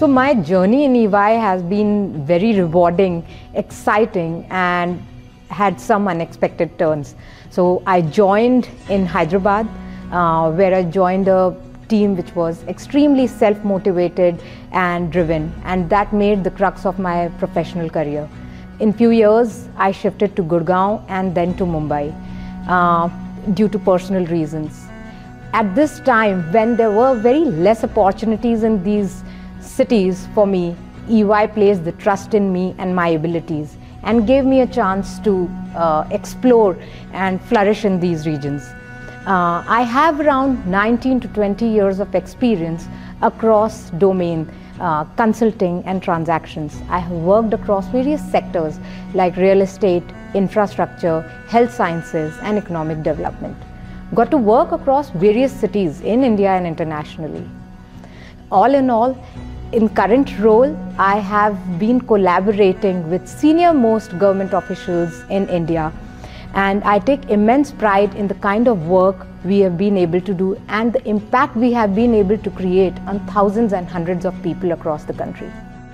So my journey in EY has been very rewarding, exciting, and had some unexpected turns. So I joined in Hyderabad, where I joined a team which was extremely self-motivated and driven, and that made the crux of my professional career. In few years, I shifted to Gurgaon and then to Mumbai due to personal reasons. At this time, when there were very less opportunities in these cities for me, EY placed the trust in me and my abilities and gave me a chance to explore and flourish in these regions. I have around 19 to 20 years of experience across domain, consulting and transactions. I have worked across various sectors like real estate, infrastructure, health sciences and economic development. Got to work across various cities in India and internationally. All in all, in current role, I have been collaborating with senior most government officials in India, and I take immense pride in the kind of work we have been able to do and the impact we have been able to create on thousands and hundreds of people across the country.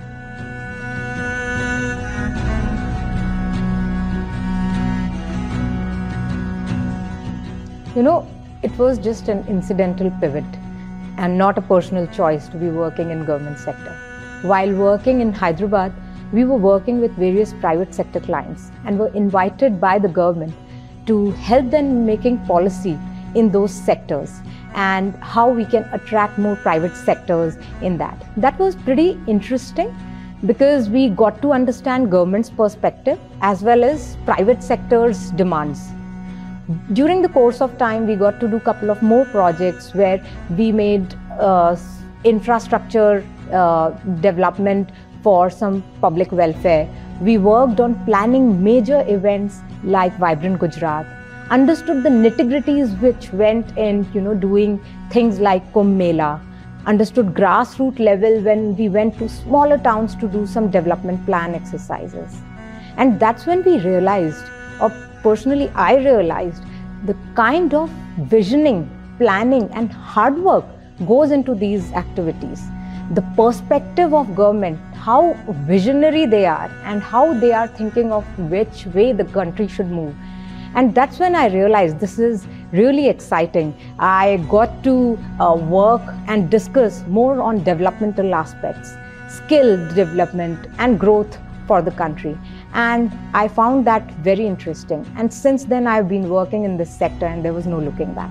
You know, it was just an incidental pivot and not a personal choice to be working in government sector. While working in Hyderabad, we were working with various private sector clients and were invited by the government to help them making policy in those sectors and how we can attract more private sectors in that. That was pretty interesting because we got to understand government's perspective as well as private sector's demands. During the course of time, we got to do a couple of more projects where we made infrastructure development for some public welfare. We worked on planning major events like Vibrant Gujarat, understood the nitty-gritties which went in, doing things like Kumbh Mela, understood grassroots level when we went to smaller towns to do some development plan exercises. And that's when we realized, or personally I realized, the kind of visioning, planning and hard work goes into these activities. The perspective of government, how visionary they are and how they are thinking of which way the country should move. And that's when I realized this is really exciting. I got to work and discuss more on developmental aspects, skill development and growth for the country. And I found that very interesting. And since then I've been working in this sector and there was no looking back.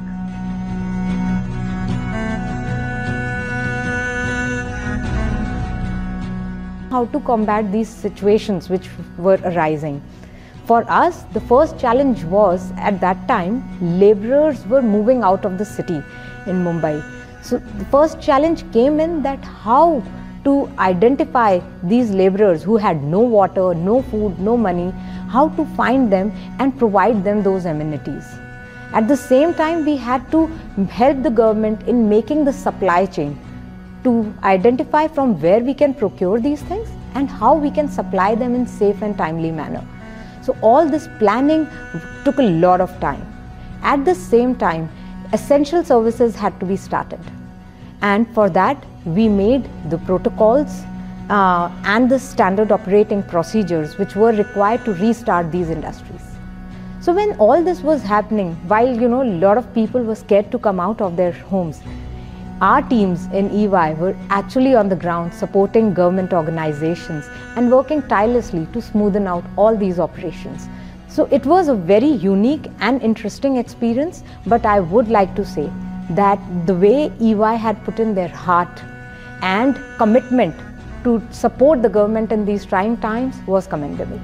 How to combat these situations which were arising. For us, the first challenge was, at that time, laborers were moving out of the city in Mumbai. So the first challenge came in that how to identify these laborers who had no water, no food, no money, how to find them and provide them those amenities. At the same time, we had to help the government in making the supply chain to identify from where we can procure these things and how we can supply them in safe and timely manner. So all this planning took a lot of time. At the same time, essential services had to be started. And for that, we made the protocols and the standard operating procedures which were required to restart these industries. So when all this was happening, while a lot of people were scared to come out of their homes, our teams in EY were actually on the ground supporting government organizations and working tirelessly to smoothen out all these operations. So it was a very unique and interesting experience, but I would like to say that the way EY had put in their heart and commitment to support the government in these trying times was commendable.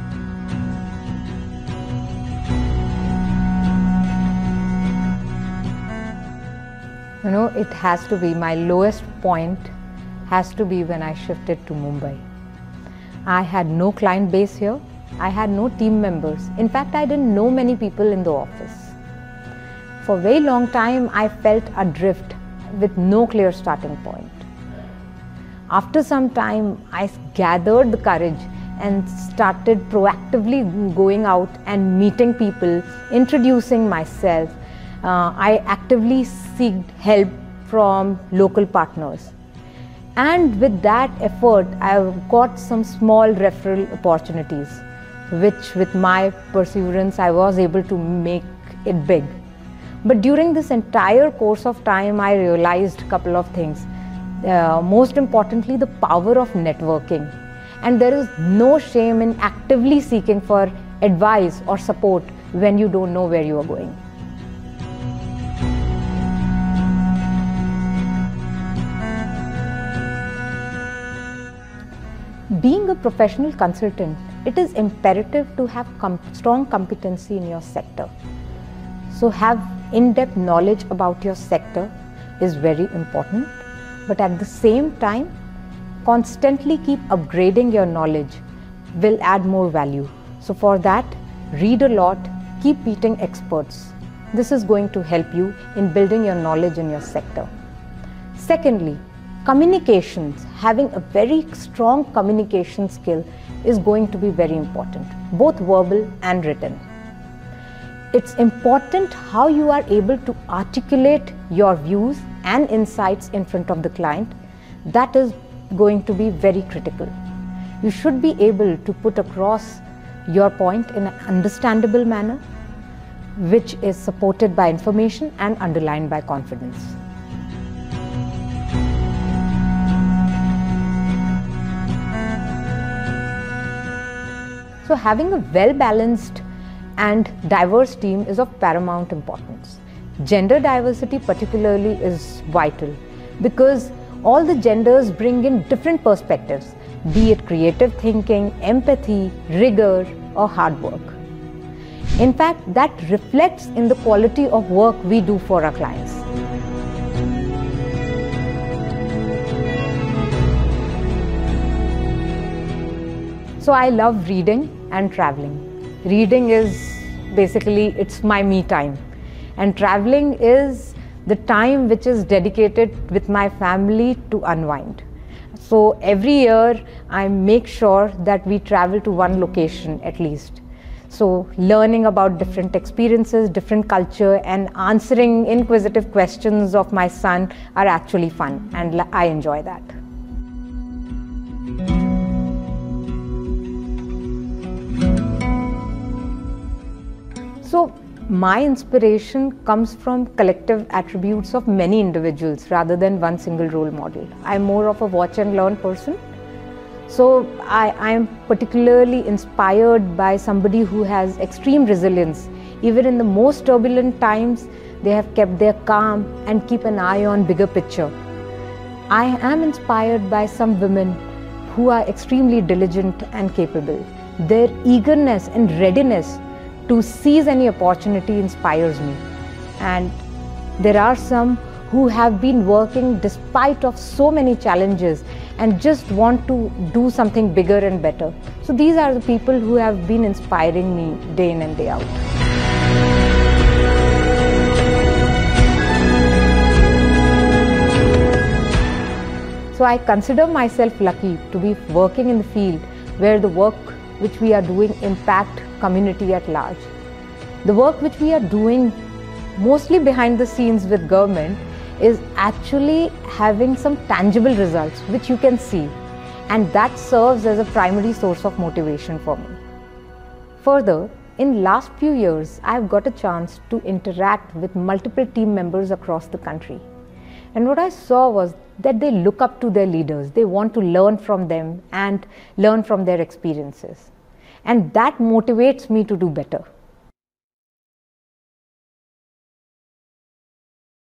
It has to be, my lowest point has to be when I shifted to Mumbai. I had no client base here. I had no team members. In fact, I didn't know many people in the office. For a very long time, I felt adrift with no clear starting point. After some time, I gathered the courage and started proactively going out and meeting people, introducing myself. I actively sought help from local partners. And with that effort, I've got some small referral opportunities, which with my perseverance, I was able to make it big. But during this entire course of time, I realized a couple of things. Most importantly, the power of networking. And there is no shame in actively seeking for advice or support when you don't know where you are going. Being a professional consultant, it is imperative to have strong competency in your sector. So have in-depth knowledge about your sector is very important, but at the same time, constantly keep upgrading your knowledge will add more value. So for that, read a lot, keep meeting experts. This is going to help you in building your knowledge in your sector. Secondly, communications, having a very strong communication skill is going to be very important, both verbal and written. It's important how you are able to articulate your views and insights in front of the client. That is going to be very critical. You should be able to put across your point in an understandable manner, which is supported by information and underlined by confidence. So having a well-balanced and diverse team is of paramount importance. Gender diversity particularly is vital because all the genders bring in different perspectives, be it creative thinking, empathy, rigor, or hard work. In fact, that reflects in the quality of work we do for our clients. So I love reading and traveling. Reading is basically, it's my me time. And traveling is the time which is dedicated with my family to unwind. So every year I make sure that we travel to one location at least. So learning about different experiences, different culture, and answering inquisitive questions of my son are actually fun, and I enjoy that. So my inspiration comes from collective attributes of many individuals rather than one single role model. I'm more of a watch and learn person. So I am particularly inspired by somebody who has extreme resilience. Even in the most turbulent times, they have kept their calm and keep an eye on bigger picture. I am inspired by some women who are extremely diligent and capable. Their eagerness and readiness to seize any opportunity inspires me. And there are some who have been working despite of so many challenges and just want to do something bigger and better. So these are the people who have been inspiring me day in and day out. So I consider myself lucky to be working in the field where the work which we are doing impact community at large. The work which we are doing mostly behind the scenes with government is actually having some tangible results which you can see, and that serves as a primary source of motivation for me. Further, in last few years, I've got a chance to interact with multiple team members across the country. And what I saw was that they look up to their leaders. They want to learn from them and learn from their experiences. And that motivates me to do better.